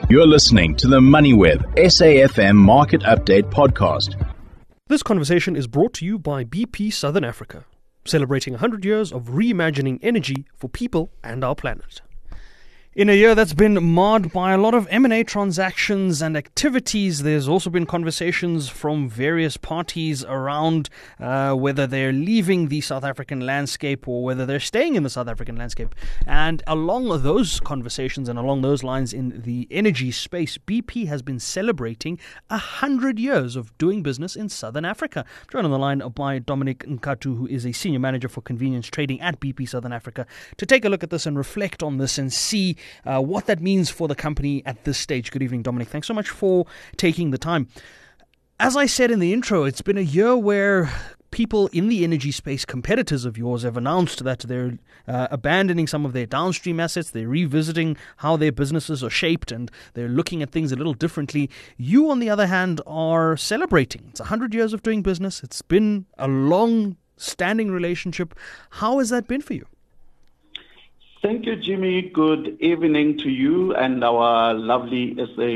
You're listening to the MoneyWeb SAFM Market Update Podcast. This conversation is brought to you by BP Southern Africa, celebrating 100 years of reimagining energy for people and our planet. In a year that's been marred by a lot of M&A transactions and activities, there's also been conversations from various parties around whether they're leaving the South African landscape or whether they're staying in the South African landscape. And along those conversations and along those lines in the energy space, BP has been celebrating 100 years of doing business in Southern Africa. I'm joined on the line by Dominic Nkatu, who is a Senior Manager for Convenience Trading at BP Southern Africa, to take a look at this and reflect on this and see what that means for the company at this stage. Good evening, Dominic. Thanks so much for taking the time. As I said in the intro, it's been a year where people in the energy space, competitors of yours, have announced that they're abandoning some of their downstream assets. They're revisiting how their businesses are shaped and they're looking at things a little differently. You, on the other hand, are celebrating. It's 100 years of doing business. It's been a long-standing relationship. How has that been for you? Thank you, Jimmy. Good evening to you and our lovely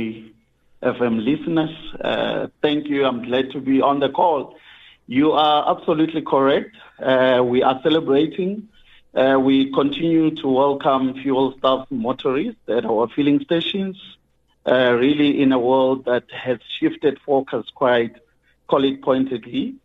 SAFM listeners. Thank you. I'm glad to be on the call. You are absolutely correct. We are celebrating. We continue to welcome fuel staff motorists at our filling stations, really in a world that has shifted focus quite, call it pointedly,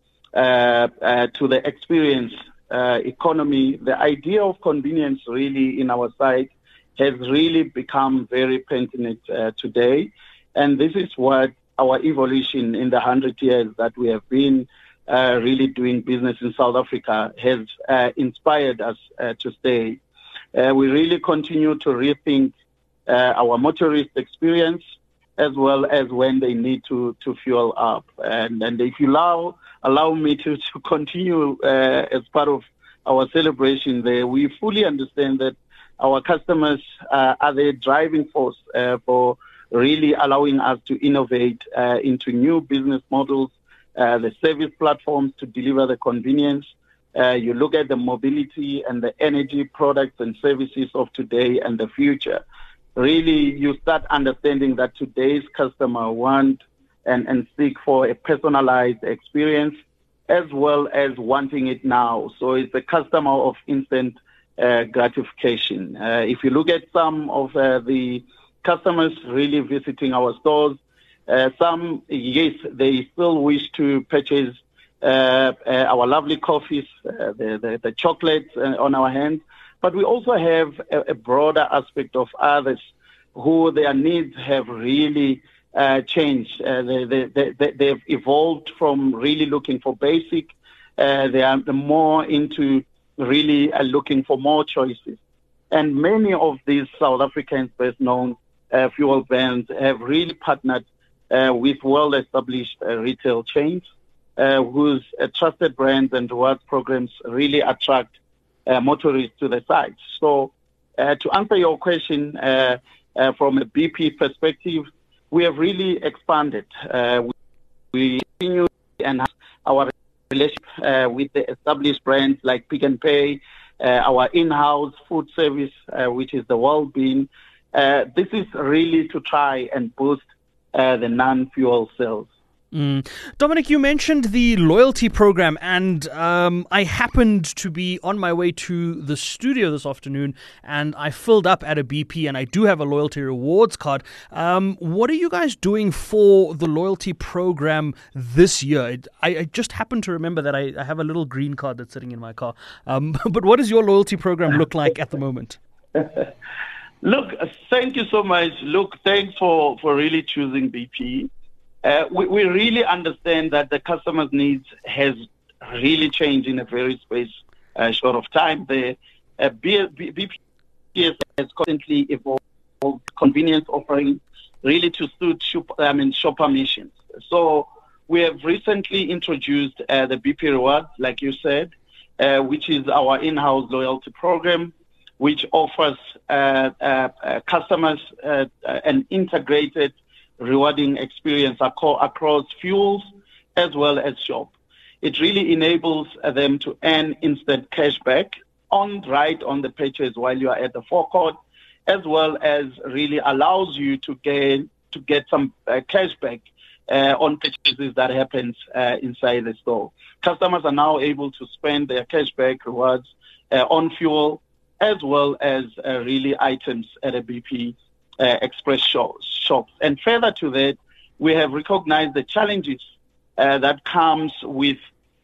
to the experience economy. The idea of convenience really in our side has really become very pertinent today. And this is what our evolution in the 100 years that we have been really doing business in South Africa has inspired us to stay. We really continue to rethink our motorist experience as well as when they need to fuel up. And if you allow me to continue as part of our celebration there, we fully understand that our customers are the driving force for really allowing us to innovate into new business models, the service platforms to deliver the convenience. You look at the mobility and the energy products and services of today and the future. Really, you start understanding that today's customer want and seek for a personalized experience as well as wanting it now. So it's a customer of instant gratification. If you look at some of the customers really visiting our stores, some, yes, they still wish to purchase our lovely coffees, the chocolates on our hands. But we also have a broader aspect of others who their needs have really changed. They've evolved from really looking for basic. They are more into really looking for more choices. And many of these South Africans best known fuel brands have really partnered with well-established retail chains whose trusted brands and rewards programs really attract motorists to the site. So to answer your question, from a BP perspective, we have really expanded. We continue to enhance our relationship with the established brands like Pick n Pay, our in-house food service, which is the Wellbeing. This is really to try and boost the non-fuel sales. Dominic, you mentioned the loyalty program, and I happened to be on my way to the studio this afternoon, and I filled up at a BP, and I do have a loyalty rewards card. What are you guys doing for the loyalty program this year? I just happen to remember that I have a little green card that's sitting in my car. But what does your loyalty program look like at the moment? Look, thank you so much. Look, thanks for really choosing BP. We really understand that the customer's needs has really changed in a very short of time. The BP has constantly evolved convenience offering really to suit shopper missions. So we have recently introduced the BP Rewards, like you said, which is our in-house loyalty program, which offers customers an integrated rewarding experience across fuels as well as shop. It really enables them to earn instant cash back right on the purchase while you are at the forecourt, as well as really allows you to get some cashback on purchases that happens inside the store. Customers are now able to spend their cashback rewards on fuel as well as really items at a BP Express shops. And further to that, we have recognized the challenges that comes with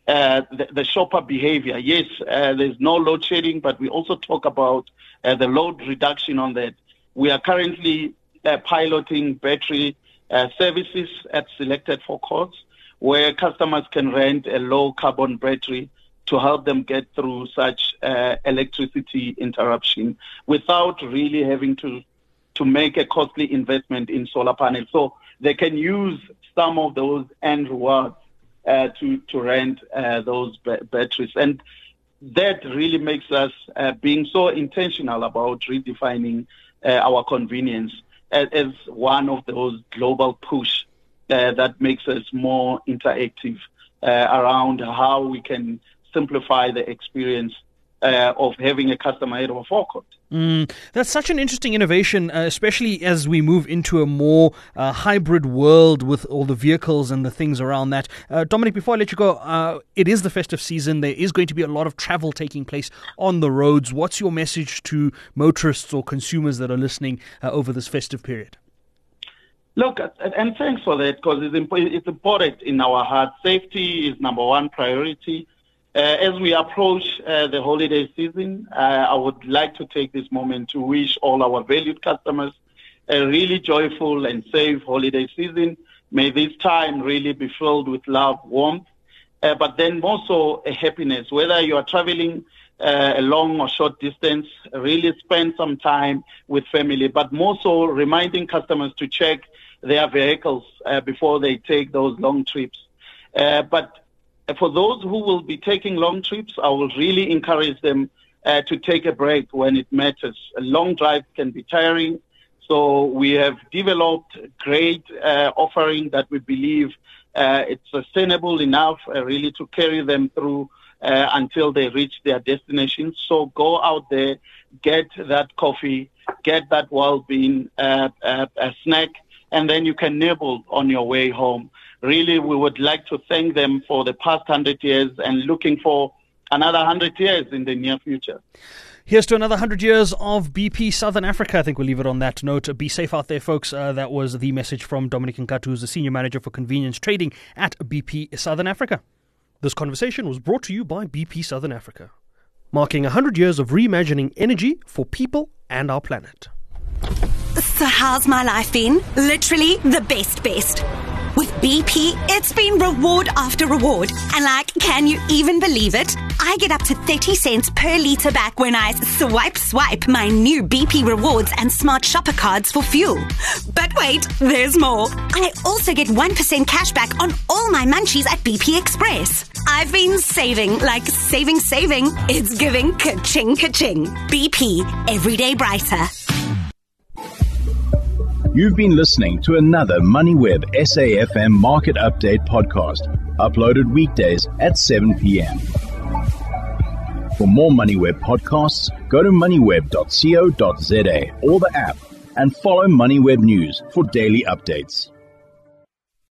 the shopper behavior. Yes, there's no load shedding, but we also talk about the load reduction on that. We are currently piloting battery services at selected forecourts where customers can rent a low-carbon battery to help them get through such electricity interruption without really having to make a costly investment in solar panels. So they can use some of those end rewards to rent those batteries. And that really makes us being so intentional about redefining our convenience as one of those global push that makes us more interactive around how we can simplify the experience of having a customer at our forecourt. That's such an interesting innovation, especially as we move into a more hybrid world with all the vehicles and the things around that. Dominic, before I let you go, it is the festive season. There is going to be a lot of travel taking place on the roads. What's your message to motorists or consumers that are listening over this festive period? Look, and thanks for that, because it's important in our heart. Safety is number one priority. As we approach the holiday season, I would like to take this moment to wish all our valued customers a really joyful and safe holiday season. May this time really be filled with love, warmth, but then more so a happiness. Whether you are traveling a long or short distance, really spend some time with family, but more so reminding customers to check their vehicles before they take those long trips. But for those who will be taking long trips, I will really encourage them to take a break when it matters. A long drive can be tiring, so we have developed great offering that we believe it's sustainable enough really to carry them through until they reach their destination. So go out there, get that coffee, get that well-being snack, and then you can nibble on your way home. Really, we would like to thank them for the past 100 years and looking for another 100 years in the near future. Here's to another 100 years of BP Southern Africa. I think we'll leave it on that note. Be safe out there, folks. That was the message from Dominic Nkatu, who's the Senior Manager for Convenience Trading at BP Southern Africa. This conversation was brought to you by BP Southern Africa, marking 100 years of reimagining energy for people and our planet. So how's my life been? Literally the best. With BP, it's been reward after reward. And can you even believe it? I get up to 30 cents per litre back when I swipe my new BP Rewards and Smart Shopper cards for fuel. But wait, there's more. I also get 1% cash back on all my munchies at BP Express. I've been saving. It's giving ka-ching. BP, everyday brighter. You've been listening to another MoneyWeb SAFM Market Update podcast, uploaded weekdays at 7 p.m. For more MoneyWeb podcasts, go to moneyweb.co.za or the app and follow MoneyWeb News for daily updates.